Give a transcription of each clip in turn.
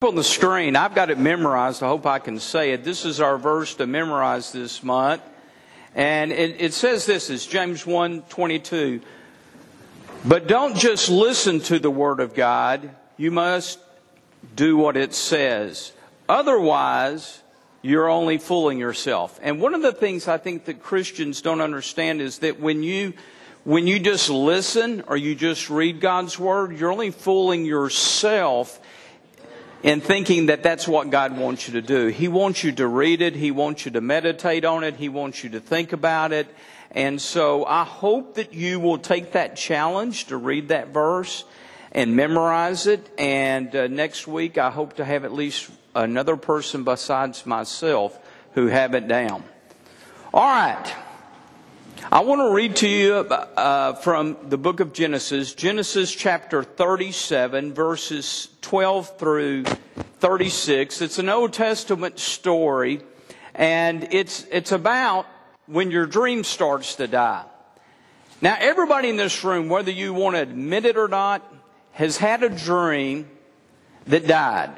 On the screen, I've got it memorized. I hope I can say it. This is our verse to memorize this month. And it says this, is James 1:22. But don't just listen to the Word of God. You must do what it says. Otherwise, you're only fooling yourself. And one of the things I think that Christians don't understand is that when you just listen or you just read God's Word, you're only fooling yourself and thinking that that's what God wants you to do. He wants you to read it. He wants you to meditate on it. He wants you to think about it. And so I hope that you will take that challenge to read that verse and memorize it. And next week I hope to have at least another person besides myself who have it down. All right. I want to read to you from the book of Genesis, Genesis chapter 37, verses 12 through 36. It's an Old Testament story, and it's about when your dream starts to die. Now, everybody in this room, whether you want to admit it or not, has had a dream that died.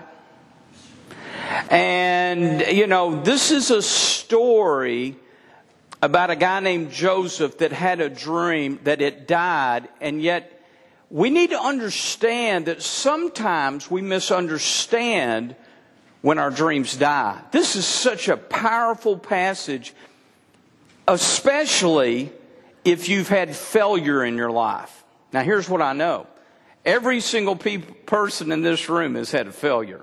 And, you know, this is a story about a guy named Joseph that had a dream that it died, and yet we need to understand that sometimes we misunderstand when our dreams die. This is such a powerful passage, especially if you've had failure in your life. Now here's what I know. Every single person in this room has had a failure.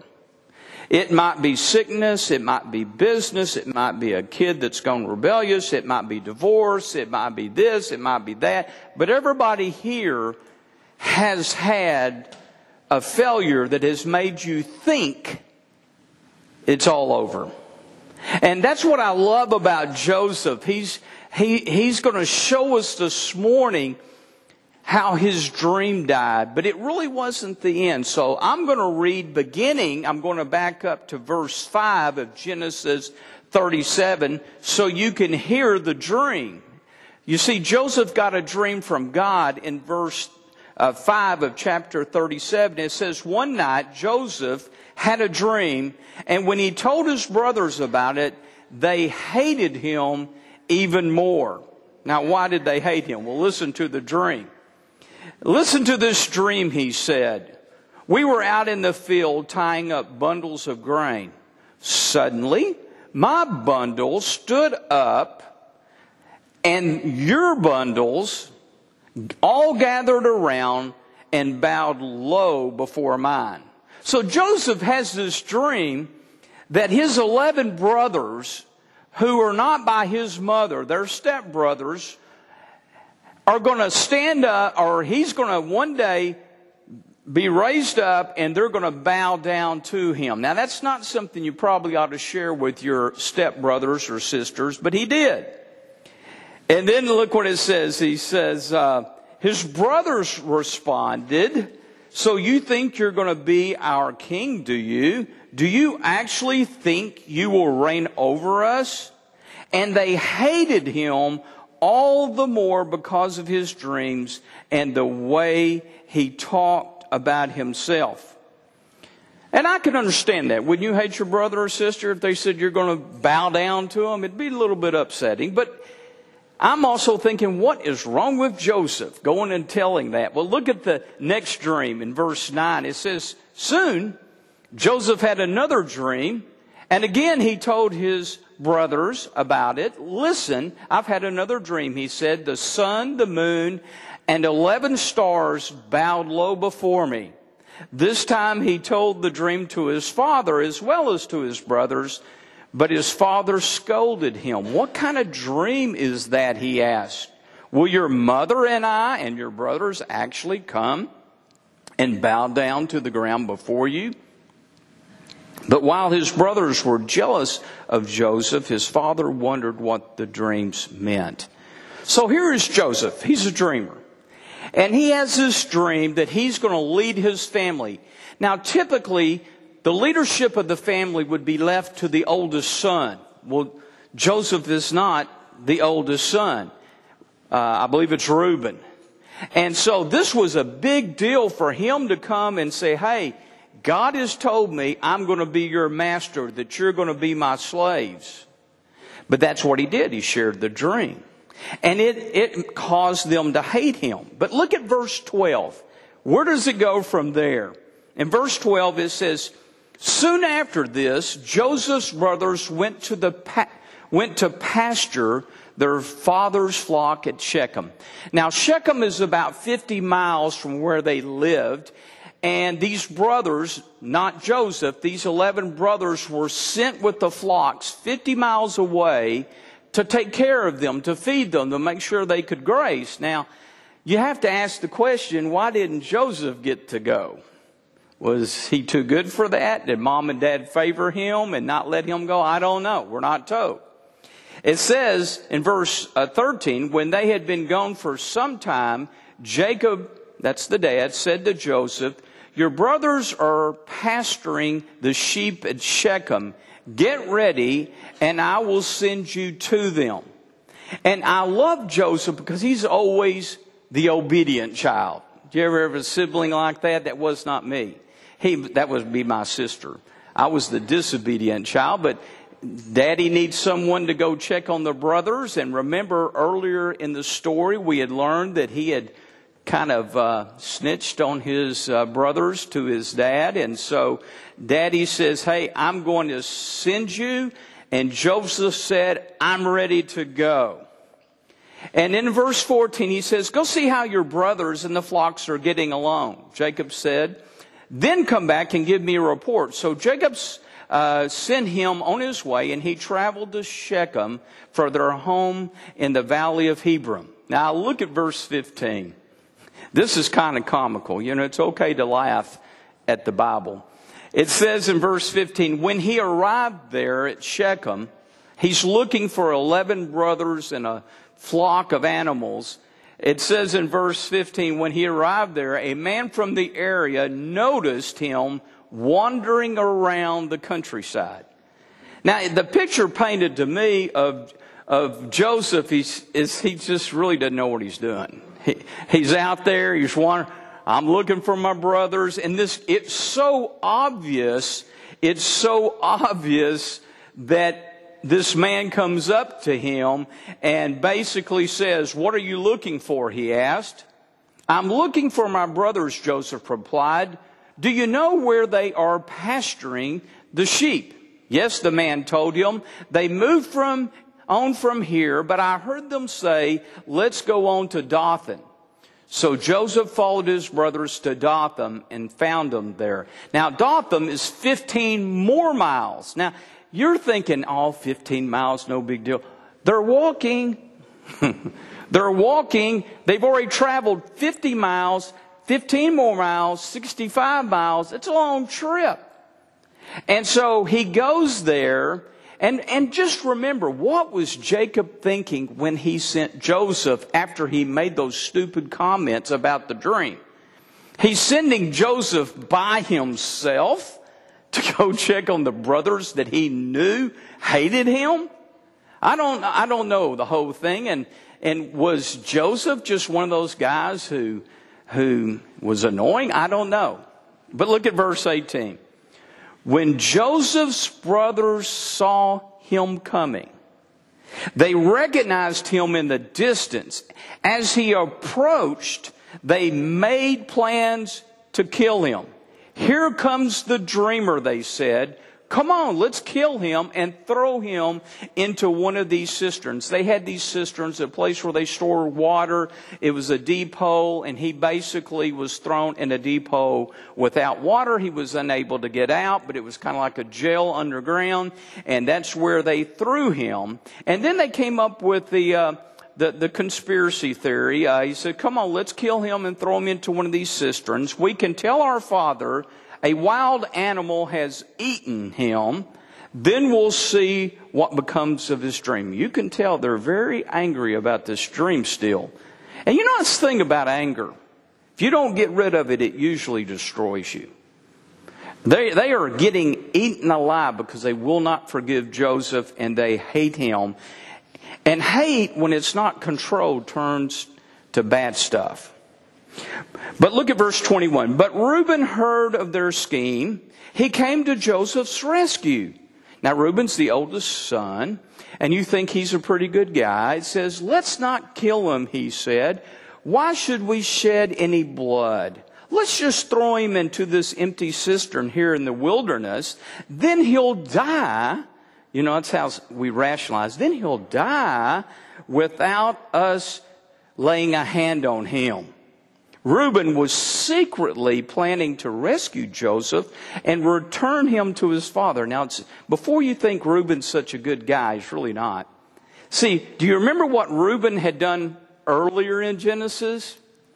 It might be sickness, it might be business, it might be a kid that's gone rebellious, it might be divorce, it might be this, it might be that. But everybody here has had a failure that has made you think it's all over. And that's what I love about Joseph. He's going to show us this morning how his dream died, but it really wasn't the end. So I'm going to read beginning, I'm going to back up to verse 5 of Genesis 37 so you can hear the dream. You see, Joseph got a dream from God in verse 5 of chapter 37. It says, one night Joseph had a dream, and when he told his brothers about it, they hated him even more. Now, why did they hate him? Well, listen to the dream. Listen to this dream, he said. We were out in the field tying up bundles of grain. Suddenly, my bundle stood up, and your bundles all gathered around and bowed low before mine. So Joseph has this dream that his 11 brothers, who are not by his mother, they're stepbrothers, are going to stand up, or he's going to one day be raised up and they're going to bow down to him. Now, that's not something you probably ought to share with your stepbrothers or sisters, but he did. And then look what it says. He says, his brothers responded, so you think you're going to be our king, do you? Do you actually think you will reign over us? And they hated him all the more because of his dreams and the way he talked about himself. And I can understand that. When you hate your brother or sister, if they said you're going to bow down to them, it'd be a little bit upsetting. But I'm also thinking, what is wrong with Joseph going and telling that? Well, look at the next dream in verse 9. It says, soon Joseph had another dream, and again he told his brothers about it. Listen, I've had another dream, he said. The sun, the moon, and 11 stars bowed low before me. This time he told the dream to his father as well as to his brothers, but his father scolded him. What kind of dream is that, he asked. Will your mother and I and your brothers actually come and bow down to the ground before you? But while his brothers were jealous of Joseph, his father wondered what the dreams meant. So here is Joseph. He's a dreamer. And he has this dream that he's going to lead his family. Now, typically, the leadership of the family would be left to the oldest son. Well, Joseph is not the oldest son. I believe it's Reuben. And so this was a big deal for him to come and say, hey, God has told me I'm going to be your master, that you're going to be my slaves. But that's what he did. He shared the dream. And it caused them to hate him. But look at verse 12. Where does it go from there? In verse 12 it says, soon after this, Joseph's brothers went to pasture their father's flock at Shechem. Now Shechem is about 50 miles from where they lived. And these brothers, not Joseph, these 11 brothers were sent with the flocks 50 miles away to take care of them, to feed them, to make sure they could graze. Now, you have to ask the question, why didn't Joseph get to go? Was he too good for that? Did mom and dad favor him and not let him go? I don't know. We're not told. It says in verse 13, when they had been gone for some time, Jacob, that's the dad, said to Joseph, your brothers are pasturing the sheep at Shechem. Get ready, and I will send you to them. And I love Joseph because he's always the obedient child. Did you ever have a sibling like that? That was not me. That would be my sister. I was the disobedient child, but Daddy needs someone to go check on the brothers. And remember earlier in the story, we had learned that he had kind of snitched on his brothers to his dad. And so Daddy says, hey, I'm going to send you. And Joseph said, I'm ready to go. And in verse 14, he says, go see how your brothers and the flocks are getting along. Jacob said, then come back and give me a report. So Jacob sent him on his way, and he traveled to Shechem for their home in the valley of Hebron. Now look at verse 15. This is kind of comical. You know, it's okay to laugh at the Bible. It says in verse 15, when he arrived there at Shechem, he's looking for 11 brothers and a flock of animals. It says in verse 15, when he arrived there, a man from the area noticed him wandering around the countryside. Now, the picture painted to me of Joseph is he just really doesn't know what he's doing. He's out there, he's wondering, I'm looking for my brothers. And it's so obvious that this man comes up to him and basically says, what are you looking for? He asked. I'm looking for my brothers, Joseph replied. Do you know where they are pasturing the sheep? Yes, the man told him. They moved from here, but I heard them say, let's go on to Dothan. So Joseph followed his brothers to Dothan and found them there. Now, Dothan is 15 more miles. Now, you're thinking, 15 miles, no big deal. They're walking. They've already traveled 50 miles, 15 more miles, 65 miles. It's a long trip. And so he goes there. And just remember, what was Jacob thinking when he sent Joseph after he made those stupid comments about the dream? He's sending Joseph by himself to go check on the brothers that he knew hated him. I don't know the whole thing. And was Joseph just one of those guys who was annoying? I don't know. But look at verse 18. When Joseph's brothers saw him coming, they recognized him in the distance. As he approached, they made plans to kill him. Here comes the dreamer, they said. Come on, let's kill him and throw him into one of these cisterns. They had these cisterns, a place where they store water. It was a deep hole, and he basically was thrown in a deep hole without water. He was unable to get out, but it was kind of like a jail underground, and that's where they threw him. And then they came up with the conspiracy theory. He said, come on, let's kill him and throw him into one of these cisterns. We can tell our father a wild animal has eaten him. Then we'll see what becomes of his dream. You can tell they're very angry about this dream still. And you know this thing about anger. If you don't get rid of it, it usually destroys you. They are getting eaten alive because they will not forgive Joseph and they hate him. And hate, when it's not controlled, turns to bad stuff. But look at verse 21. But Reuben heard of their scheme. He came to Joseph's rescue. Now, Reuben's the oldest son, and you think he's a pretty good guy. It says, let's not kill him, he said. Why should we shed any blood? Let's just throw him into this empty cistern here in the wilderness. Then he'll die. You know, that's how we rationalize. Then he'll die without us laying a hand on him. Reuben was secretly planning to rescue Joseph and return him to his father. Now, before you think Reuben's such a good guy, he's really not. See, do you remember what Reuben had done earlier in Genesis?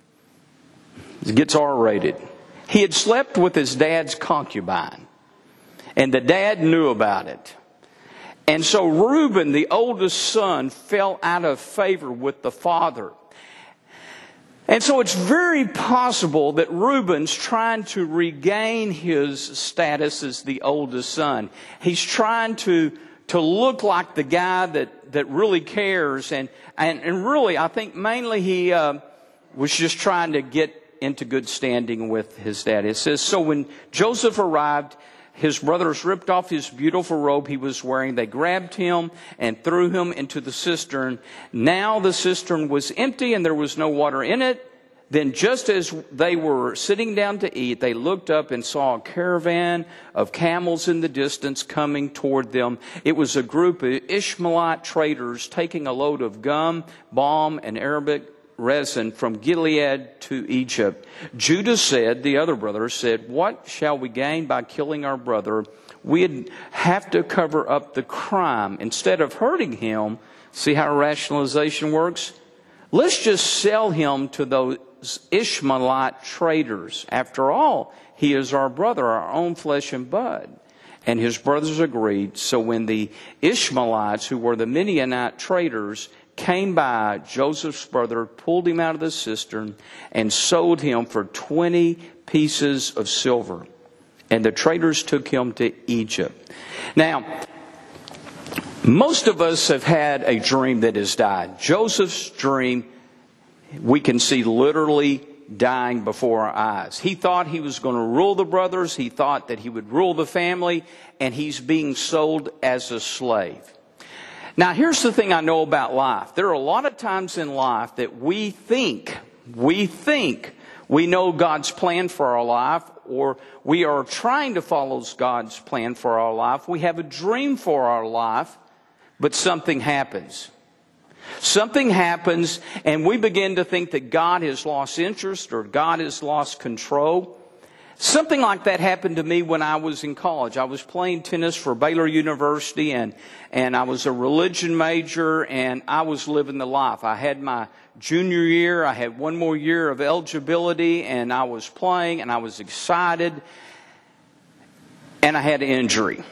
It gets R-rated. He had slept with his dad's concubine, and the dad knew about it. And so Reuben, the oldest son, fell out of favor with the father. And so it's very possible that Reuben's trying to regain his status as the oldest son. He's trying to look like the guy that really cares. And really, I think mainly he was just trying to get into good standing with his dad. It says, so when Joseph arrived, his brothers ripped off his beautiful robe he was wearing. They grabbed him and threw him into the cistern. Now the cistern was empty and there was no water in it. Then just as they were sitting down to eat, they looked up and saw a caravan of camels in the distance coming toward them. It was a group of Ishmaelite traders taking a load of gum, balm, and Arabic resin from Gilead to Egypt. Judah said, the other brother said, what shall we gain by killing our brother? We'd have to cover up the crime. Instead of hurting him, see how rationalization works? Let's just sell him to those Ishmaelite traders. After all, he is our brother, our own flesh and blood. And his brothers agreed. So when the Ishmaelites, who were the Midianite traders, came by, Joseph's brother pulled him out of the cistern and sold him for 20 pieces of silver. And the traders took him to Egypt. Now, most of us have had a dream that has died. Joseph's dream, we can see literally dying before our eyes. He thought he was going to rule the brothers. He thought that he would rule the family. And he's being sold as a slave. Now, here's the thing I know about life. There are a lot of times in life that we think we know God's plan for our life, or we are trying to follow God's plan for our life. We have a dream for our life, but something happens. Something happens, and we begin to think that God has lost interest or God has lost control. Something like that happened to me when I was in college. I was playing tennis for Baylor University, and I was a religion major, and I was living the life. I had my junior year. I had one more year of eligibility, and I was playing, and I was excited, and I had an injury.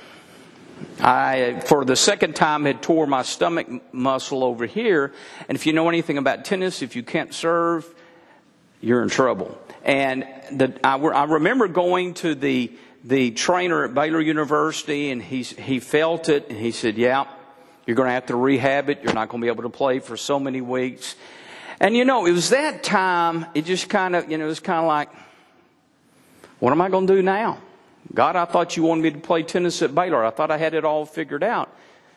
I, for the second time, had tore my stomach muscle over here, and if you know anything about tennis, if you can't serve, you're in trouble. And I remember going to the trainer at Baylor University, and he felt it, and he said, yeah, you're going to have to rehab it. You're not going to be able to play for so many weeks. And, you know, it was that time, it just kind of, it was kind of like, what am I going to do now? God, I thought you wanted me to play tennis at Baylor. I thought I had it all figured out.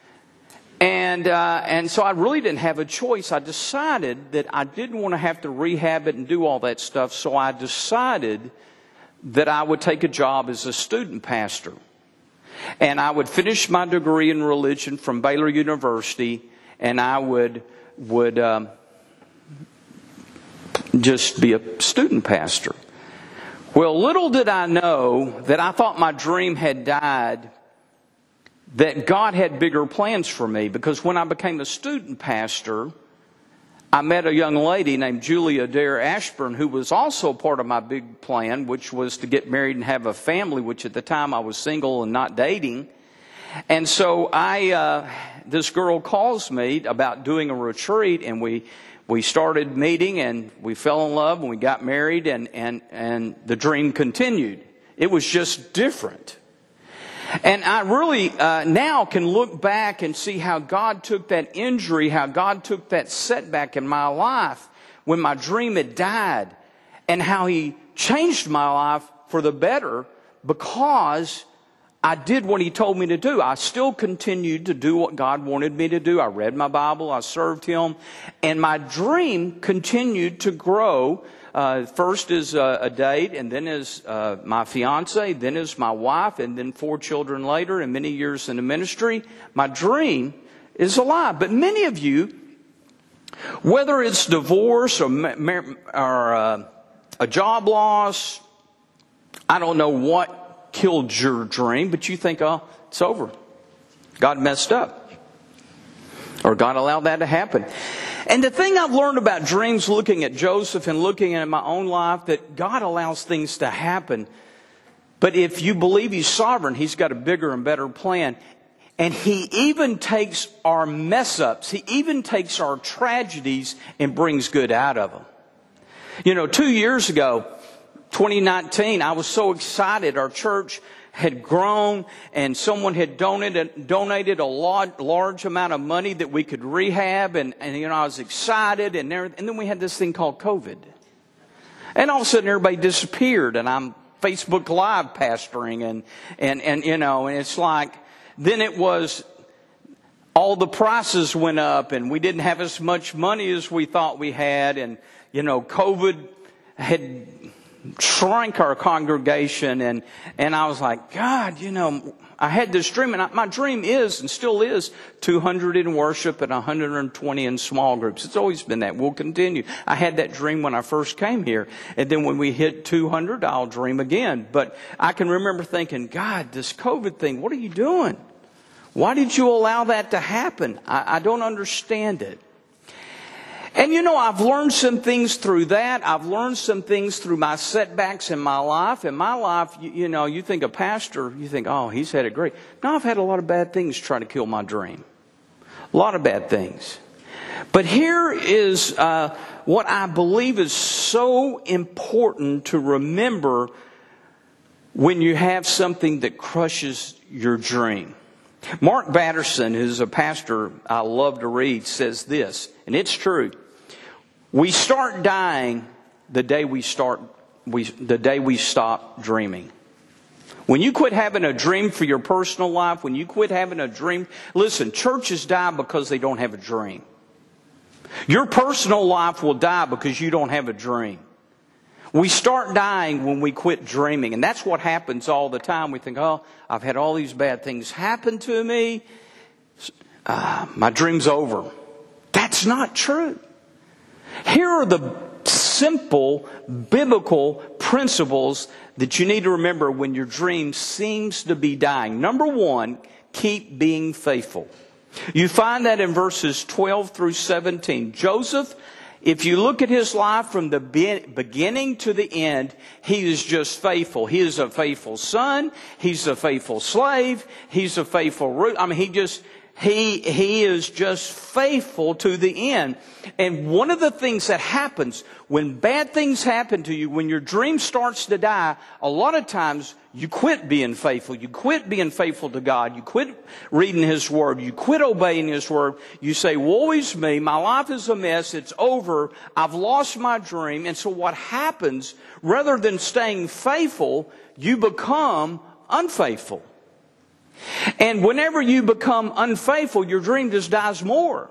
And so I really didn't have a choice. I decided that I didn't want to have to rehab it and do all that stuff. So I decided that I would take a job as a student pastor. And I would finish my degree in religion from Baylor University, and I would just be a student pastor. Well, little did I know that I thought my dream had died, that God had bigger plans for me. Because when I became a student pastor, I met a young lady named Julia Dare Ashburn, who was also part of my big plan, which was to get married and have a family, which at the time I was single and not dating. And so this girl calls me about doing a retreat, and we started meeting, and we fell in love, and we got married, and the dream continued. It was just different. And I really now can look back and see how God took that injury, how God took that setback in my life when my dream had died, and how He changed my life for the better because I did what He told me to do. I still continued to do what God wanted me to do. I read my Bible, I served Him, and my dream continued to grow. First is a date, and then is my fiance, then is my wife, and then 4 children later, and many years in the ministry. My dream is alive. But many of you, whether it's divorce or a job loss, I don't know what killed your dream, but you think, oh, it's over. God messed up. Or God allowed that to happen. And the thing I've learned about dreams, looking at Joseph and looking at my own life, that God allows things to happen. But if you believe He's sovereign, He's got a bigger and better plan. And He even takes our mess ups, He even takes our tragedies and brings good out of them. 2 years ago, 2019, I was so excited. Our church had grown, and someone had donated a large amount of money that we could rehab, and I was excited, and then we had this thing called COVID. And all of a sudden everybody disappeared, and I'm Facebook Live pastoring, and it's like, then it was all the prices went up, and we didn't have as much money as we thought we had, and COVID had shrank our congregation, and I was like, God, I had this dream, and my dream is and still is 200 in worship and 120 in small groups. It's always been that. We'll continue. I had that dream when I first came here, and then when we hit 200, I'll dream again. But I can remember thinking, God, this COVID thing, what are you doing? Why did you allow that to happen? I don't understand it. And I've learned some things through that. I've learned some things through my setbacks in my life. In my life, you think a pastor, you think, oh, he's had it great. No, I've had a lot of bad things try to kill my dream. A lot of bad things. But here is what I believe is so important to remember when you have something that crushes your dream. Mark Batterson, who's a pastor I love to read, says this, and it's true. We start dying the day we stop dreaming. When you quit having a dream for your personal life, when you quit having a dream, listen, churches die because they don't have a dream. Your personal life will die because you don't have a dream. We start dying when we quit dreaming, and that's what happens all the time. We think, oh, I've had all these bad things happen to me. My dream's over. That's not true. Here are the simple biblical principles that you need to remember when your dream seems to be dying. Number 1, keep being faithful. You find that in verses 12 through 17. Joseph, if you look at his life from the beginning to the end, he is just faithful. He is a faithful son. He's a faithful slave. He's a faithful root. He is just faithful to the end. And one of the things that happens when bad things happen to you, when your dream starts to die, a lot of times you quit being faithful. You quit being faithful to God. You quit reading His Word. You quit obeying His Word. You say, woe is me. My life is a mess. It's over. I've lost my dream. And so what happens, rather than staying faithful, you become unfaithful. And whenever you become unfaithful, your dream just dies more.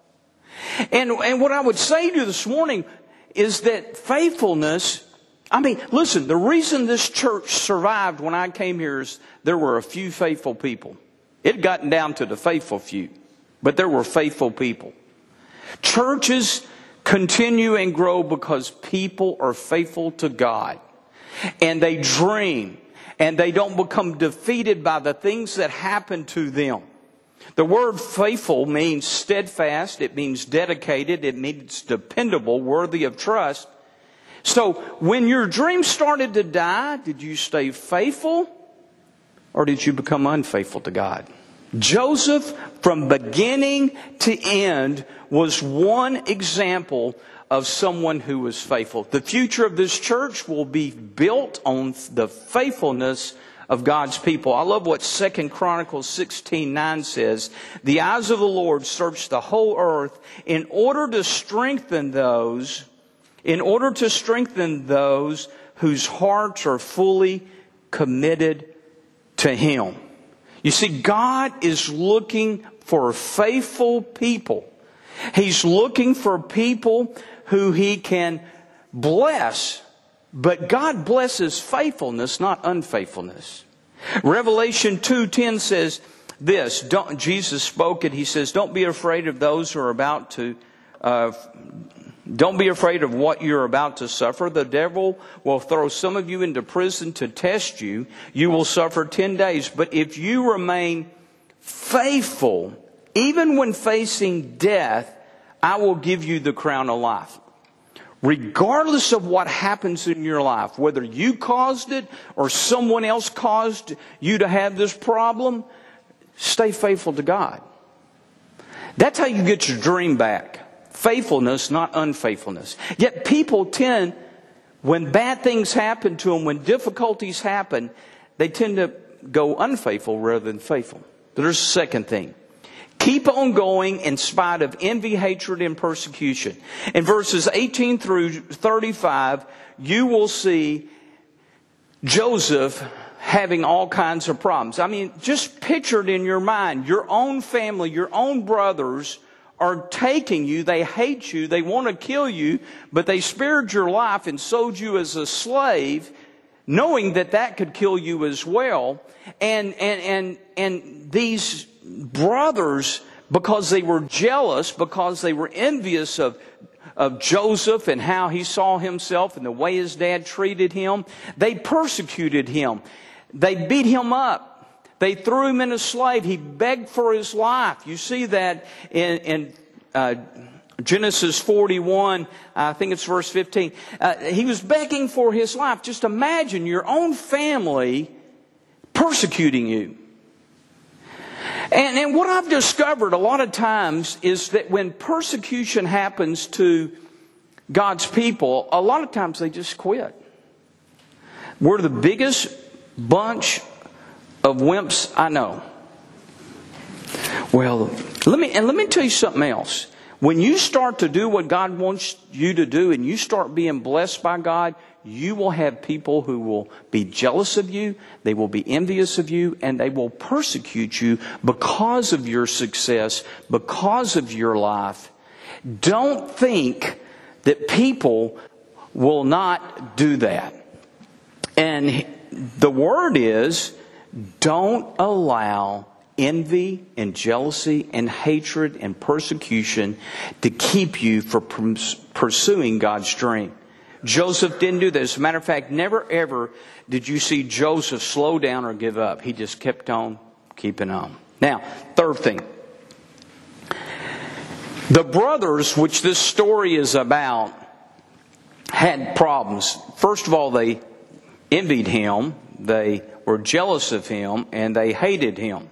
And what I would say to you this morning is that faithfulness, listen, the reason this church survived when I came here is there were a few faithful people. It had gotten down to the faithful few, but there were faithful people. Churches continue and grow because people are faithful to God. And they dream. And they don't become defeated by the things that happen to them. The word faithful means steadfast. It means dedicated. It means dependable, worthy of trust. So when your dream started to die, did you stay faithful or did you become unfaithful to God? Joseph, from beginning to end, was one example of someone who was faithful. The future of this church will be built on the faithfulness of God's people. I love what 2 Chronicles 16:9 says. The eyes of the Lord search the whole earth in order to strengthen those in order to strengthen those whose hearts are fully committed to Him. You see, God is looking for faithful people. He's looking for people who He can bless. But God blesses faithfulness, not unfaithfulness. Revelation 2:10 says this. Jesus spoke it. He says, don't be afraid of those who are about to... don't be afraid of what you're about to suffer. The devil will throw some of you into prison to test you. You will suffer 10 days. But if you remain faithful, even when facing death, I will give you the crown of life. Regardless of what happens in your life, whether you caused it or someone else caused you to have this problem, stay faithful to God. That's how you get your dream back. Faithfulness, not unfaithfulness. Yet people tend, when bad things happen to them, when difficulties happen, they tend to go unfaithful rather than faithful. But there's a second thing. Keep on going in spite of envy, hatred, and persecution. In verses 18 through 35, you will see Joseph having all kinds of problems. I mean, just picture it in your mind. Your own family, your own brothers are taking you. They hate you. They want to kill you. But they spared your life and sold you as a slave, knowing that that could kill you as well. And these brothers, because they were jealous, because they were envious of Joseph and how he saw himself and the way his dad treated him, they persecuted him. They beat him up. They threw him in a slave. He begged for his life. You see that in Genesis 41, I think it's verse 15. He was begging for his life. Just imagine your own family persecuting you. And what I've discovered a lot of times is that when persecution happens to God's people, a lot of times they just quit. We're the biggest bunch of wimps I know. Well, let me tell you something else. When you start to do what God wants you to do and you start being blessed by God, you will have people who will be jealous of you, they will be envious of you, and they will persecute you because of your success, because of your life. Don't think that people will not do that. And the word is, don't allow envy and jealousy and hatred and persecution to keep you from pursuing God's dream. Joseph didn't do this. As a matter of fact, never ever did you see Joseph slow down or give up. He just kept on keeping on. Now, third thing. The brothers, which this story is about, had problems. First of all, they envied him. They were jealous of him, and they hated him.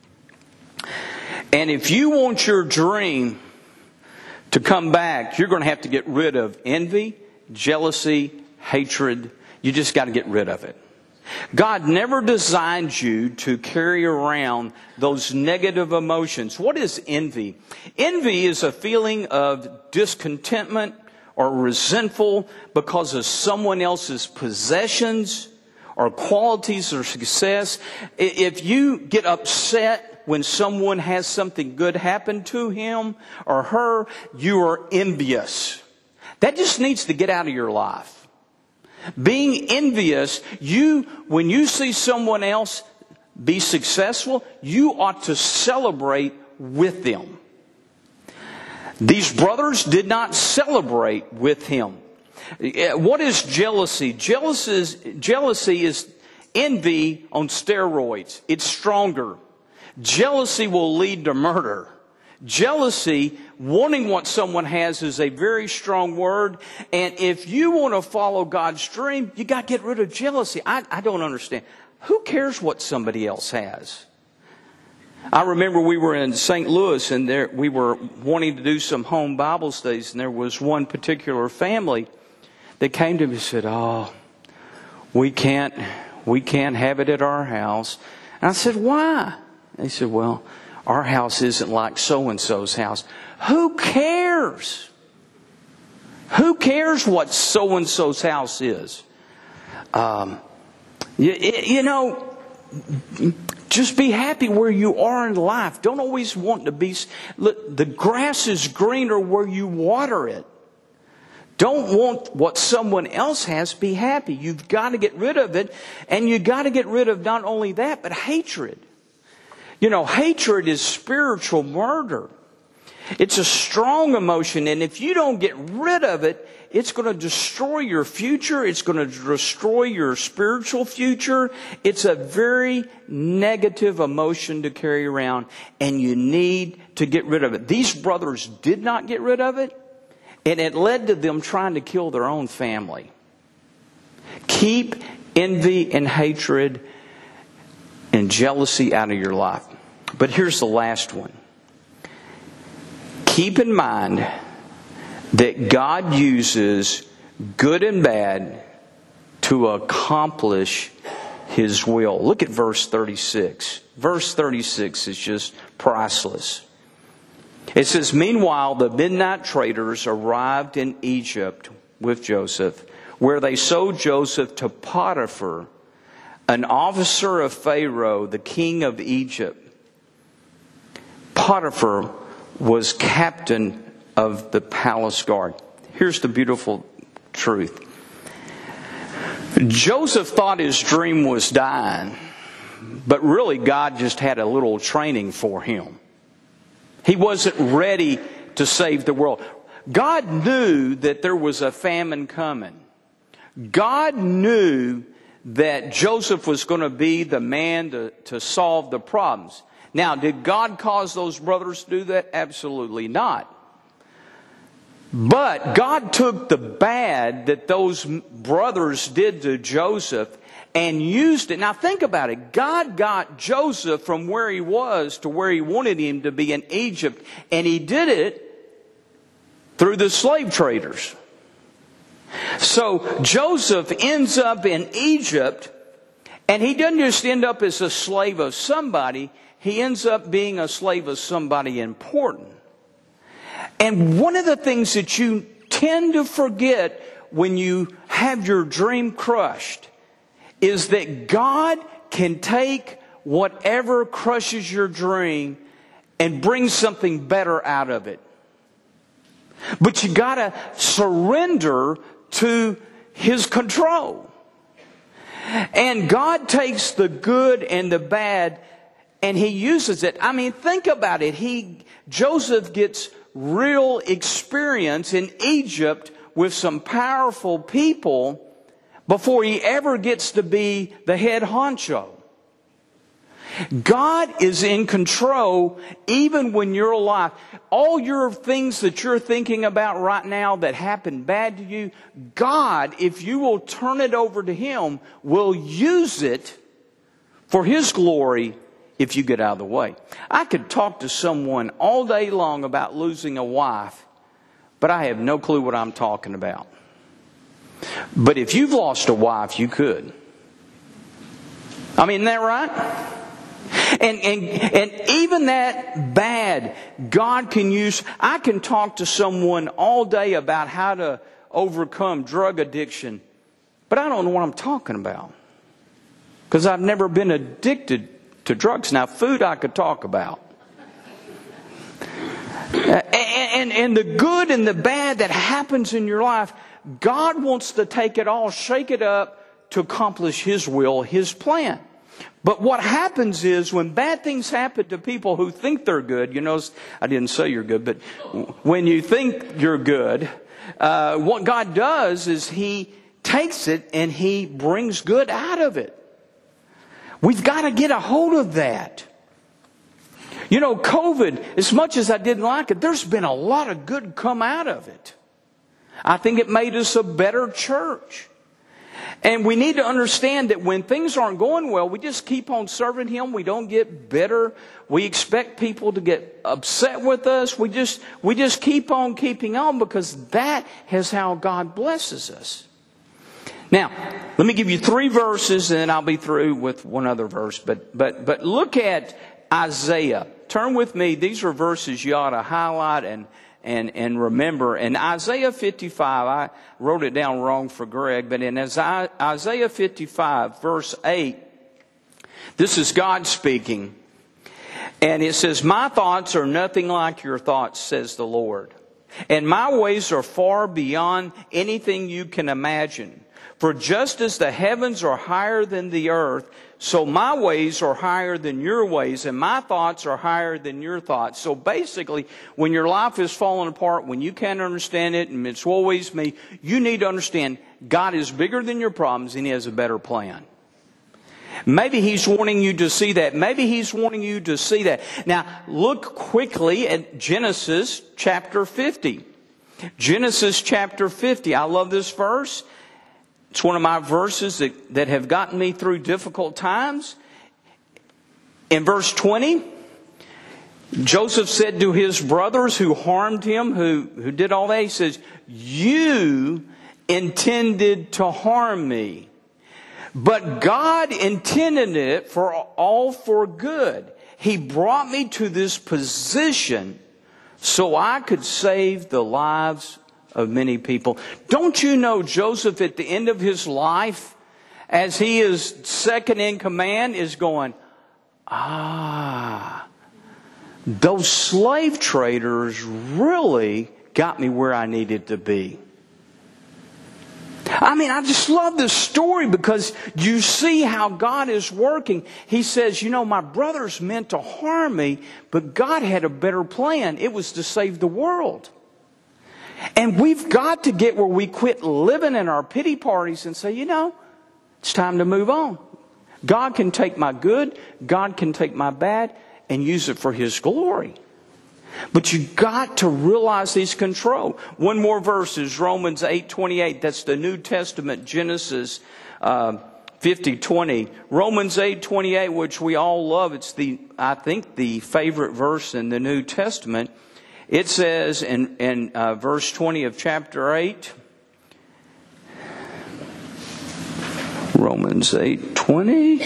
And if you want your dream to come back, you're going to have to get rid of envy, jealousy, hatred. You just got to get rid of it. God never designed you to carry around those negative emotions. What is envy? Envy is a feeling of discontentment or resentful because of someone else's possessions or qualities or success. If you get upset when someone has something good happen to him or her, you are envious. That just needs to get out of your life. Being envious, when you see someone else be successful, you ought to celebrate with them. These brothers did not celebrate with him. What is jealousy? Jealousy is envy on steroids. It's stronger. Jealousy will lead to murder. Jealousy, wanting what someone has, is a very strong word. And if you want to follow God's dream, you got to get rid of jealousy. I don't understand. Who cares what somebody else has? I remember we were in St. Louis and we were wanting to do some home Bible studies, and there was one particular family that came to me and said, "Oh, we can't have it at our house." And I said, "Why?" They said, "Well, our house isn't like so-and-so's house." Who cares? Who cares what so-and-so's house is? You know, just be happy where you are in life. Don't always want to be... Look, the grass is greener where you water it. Don't want what someone else has. Be happy. You've got to get rid of it. And you've got to get rid of not only that, but hatred. You know, hatred is spiritual murder. It's a strong emotion. And if you don't get rid of it, it's going to destroy your future. It's going to destroy your spiritual future. It's a very negative emotion to carry around. And you need to get rid of it. These brothers did not get rid of it. And it led to them trying to kill their own family. Keep envy and hatred and jealousy out of your life. But here's the last one. Keep in mind that God uses good and bad to accomplish His will. Look at verse 36. Verse 36 is just priceless. It says, meanwhile, the midnight traders arrived in Egypt with Joseph, where they sold Joseph to Potiphar, an officer of Pharaoh, the king of Egypt. Potiphar was captain of the palace guard. Here's the beautiful truth. Joseph thought his dream was dying, but really God just had a little training for him. He wasn't ready to save the world. God knew that there was a famine coming. God knew that Joseph was going to be the man to solve the problems. Now, did God cause those brothers to do that? Absolutely not. But God took the bad that those brothers did to Joseph and used it. Now think about it. God got Joseph from where he was to where He wanted him to be in Egypt. And He did it through the slave traders. So Joseph ends up in Egypt. And he doesn't just end up as a slave of somebody. He ends up being a slave of somebody important. And one of the things that you tend to forget when you have your dream crushed is that God can take whatever crushes your dream and bring something better out of it. But you got to surrender to His control. And God takes the good and the bad and He uses it. I mean, think about it. Joseph gets real experience in Egypt with some powerful people before he ever gets to be the head honcho. God is in control even when you're alive. All your things that you're thinking about right now that happened bad to you, God, if you will turn it over to Him, will use it for His glory if you get out of the way. I could talk to someone all day long about losing a wife, but I have no clue what I'm talking about. But if you've lost a wife, you could. I mean, isn't that right? And even that bad, God can use. I can talk to someone all day about how to overcome drug addiction, but I don't know what I'm talking about because I've never been addicted to drugs. Now, food I could talk about. And the good and the bad that happens in your life, God wants to take it all, shake it up to accomplish His will, His plan. But what happens is when bad things happen to people who think they're good, you know, I didn't say you're good, but when you think you're good, what God does is He takes it and He brings good out of it. We've got to get a hold of that. You know, COVID, as much as I didn't like it, there's been a lot of good come out of it. I think it made us a better church. And we need to understand that when things aren't going well, we just keep on serving Him. We don't get bitter. We expect people to get upset with us. We just keep on keeping on because that is how God blesses us. Now, let me give you 3 verses and then I'll be through with one other verse. But look at Isaiah. Turn with me. These are verses you ought to highlight and remember. In Isaiah 55, I wrote it down wrong for Greg, but in Isaiah 55, verse 8, this is God speaking. And it says, "My thoughts are nothing like your thoughts, says the Lord. And my ways are far beyond anything you can imagine. For just as the heavens are higher than the earth, so my ways are higher than your ways, and my thoughts are higher than your thoughts." So basically, when your life is falling apart, when you can't understand it, and it's always me, you need to understand God is bigger than your problems, and He has a better plan. Maybe He's wanting you to see that. Maybe He's wanting you to see that. Now, look quickly at Genesis chapter 50. Genesis chapter 50. I love this verse. It's one of my verses that have gotten me through difficult times. In verse 20, Joseph said to his brothers who harmed him, who did all that, he says, "You intended to harm me, but God intended it for good. He brought me to this position so I could save the lives of many people." Don't you know Joseph at the end of his life, as he is second in command, is going, those slave traders really got me where I needed to be. I mean, I just love this story because you see how God is working. He says, my brothers meant to harm me, but God had a better plan. It was to save the world. And we've got to get where we quit living in our pity parties and say, it's time to move on. God can take my good, God can take my bad, and use it for His glory. But you've got to realize He's control. One more verse is Romans 8:28. That's the New Testament, Genesis 50:20. Romans 8:28, which we all love. It's I think the favorite verse in the New Testament. It says in verse 20 of chapter 8, Romans 8:20.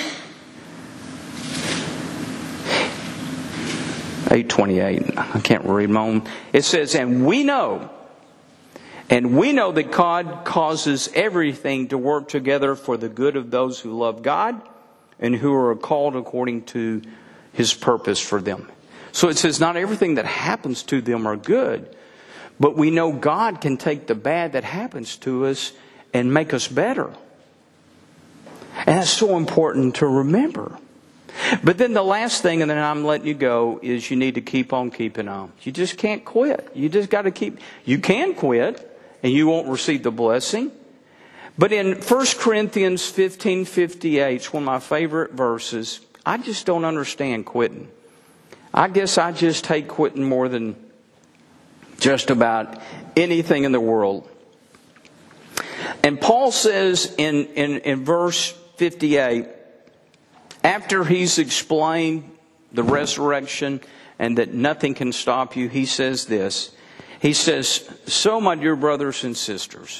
8:28. I can't read my own. It says, and we know that God causes everything to work together for the good of those who love God and who are called according to His purpose for them. So it says not everything that happens to them are good, but we know God can take the bad that happens to us and make us better. And that's so important to remember. But then the last thing, and then I'm letting you go, is you need to keep on keeping on. You just can't quit. You just got to keep. You can quit, and you won't receive the blessing. But in 1 Corinthians 15:58, it's one of my favorite verses. I just don't understand quitting. I guess I just hate quitting more than just about anything in the world. And Paul says in verse 58, after he's explained the resurrection and that nothing can stop you, he says this. He says, "So, my dear brothers and sisters,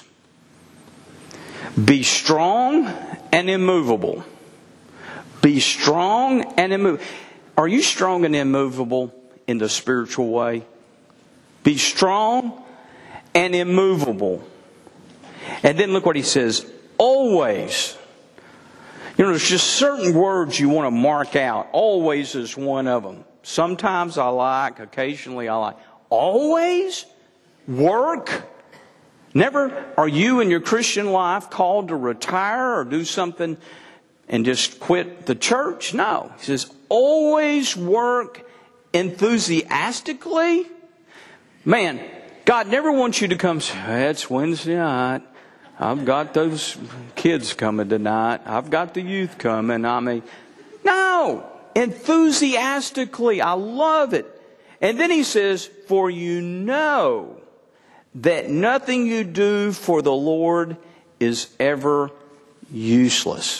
be strong and immovable." Be strong and immovable. Are you strong and immovable in the spiritual way? Be strong and immovable. And then look what he says. Always. There's just certain words you want to mark out. Always is one of them. Sometimes I like, occasionally I like. Always? Work? Never are you in your Christian life called to retire or do something and just quit the church? No. He says, always work enthusiastically. Man, God never wants you to come say, it's Wednesday night. I've got those kids coming tonight. I've got the youth coming. No. Enthusiastically. I love it. And then he says, for you know that nothing you do for the Lord is ever useless.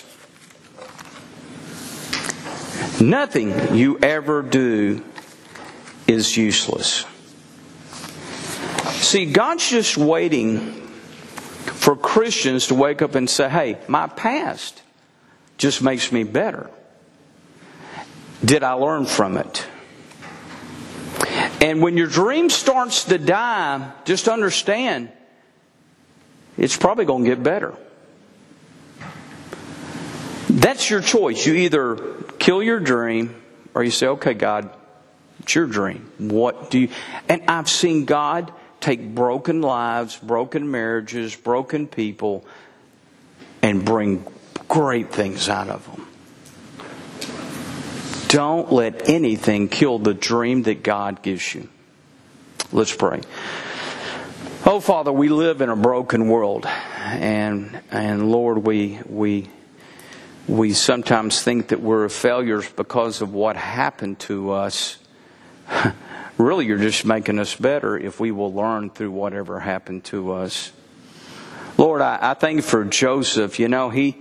Nothing you ever do is useless. See, God's just waiting for Christians to wake up and say, hey, my past just makes me better. Did I learn from it? And when your dream starts to die, just understand, it's probably going to get better. That's your choice. You either kill your dream or you say, okay, God, it's your dream. What do you... And I've seen God take broken lives, broken marriages, broken people, and bring great things out of them. Don't let anything kill the dream that God gives you. Let's pray. Oh, Father, we live in a broken world. And Lord, we sometimes think that we're failures because of what happened to us. Really, you're just making us better if we will learn through whatever happened to us. Lord, I thank you for Joseph. You know, he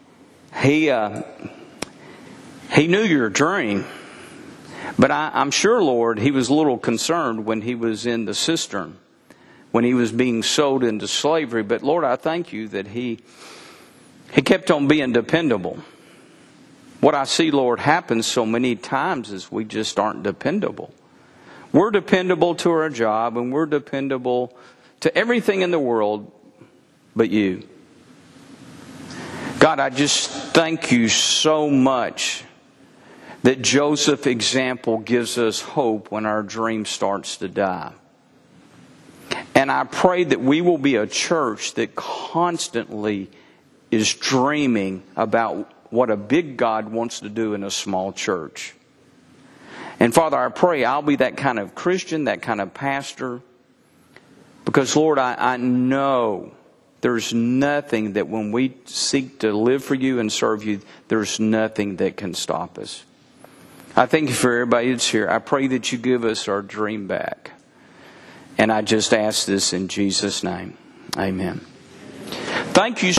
knew your dream. But I'm sure, Lord, he was a little concerned when he was in the cistern, when he was being sold into slavery. But Lord, I thank you that he kept on being dependable. What I see, Lord, happens so many times is we just aren't dependable. We're dependable to our job and we're dependable to everything in the world but you. God, I just thank you so much that Joseph's example gives us hope when our dream starts to die. And I pray that we will be a church that constantly is dreaming about what a big God wants to do in a small church. And Father, I pray I'll be that kind of Christian, that kind of pastor. Because Lord, I know there's nothing that when we seek to live for you and serve you, there's nothing that can stop us. I thank you for everybody that's here. I pray that you give us our dream back. And I just ask this in Jesus' name. Amen. Thank you.